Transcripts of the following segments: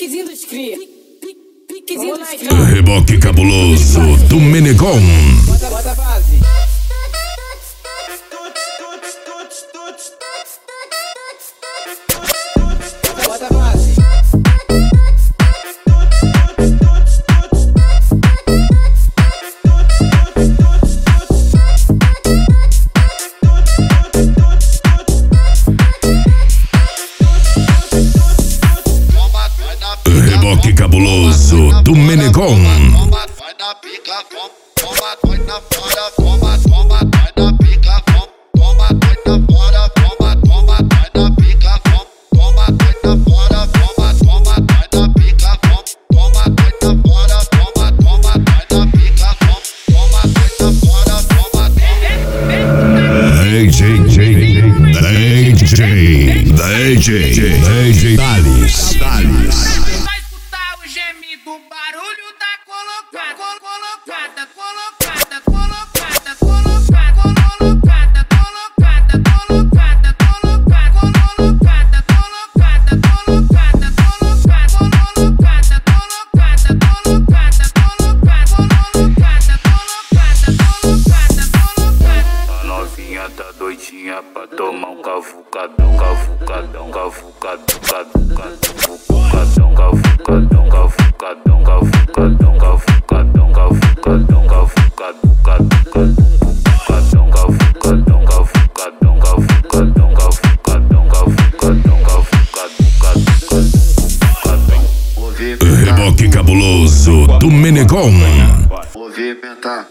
Piquezinho dos cria. Piquezinho dos cria. Reboque cabuloso do Menegon. Bota a base. Bota a base. Reboque cabuloso do Menegon. Vai na pica, toma, vai na fora, toma, vai na pica, toma, vai na fora, toma, vai na pica, toma, vai na fora, toma, vai na pica, toma, vai na fora, toma, vai na pica, toma, vai na fora, DJ Thales. Vai escutar o gemido, o barulho da colocada, A novinha tá doidinha pra tomar um cavucadão, cavucadão, cavucadão, cavucadão, cavucadão, cavucadão, cavucadão, cavucadão, cavucadão, Reboque cabuloso do Menegon. movimentar,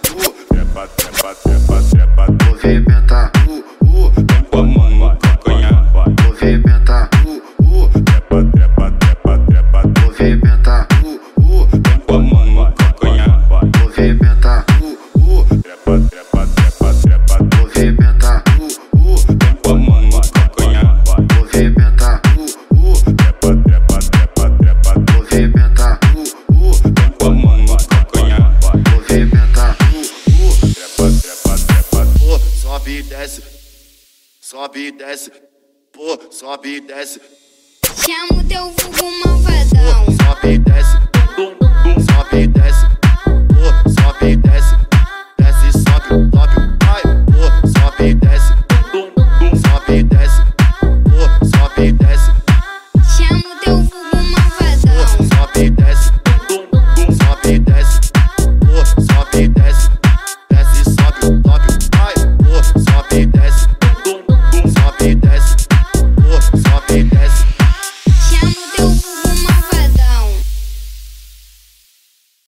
movimentar, com a mão no calcanhar, movimentar, movimentar, com a mão no calcanhar, movimentar, movimentar, com a mão no calcanhar, movimentar, movimentar, com a mão no calcanhar, movimentar, pô, sobe e desce, sobe e desce, pô, sobe e desce, Chama o teu vulgo malvadão. sobe e desce,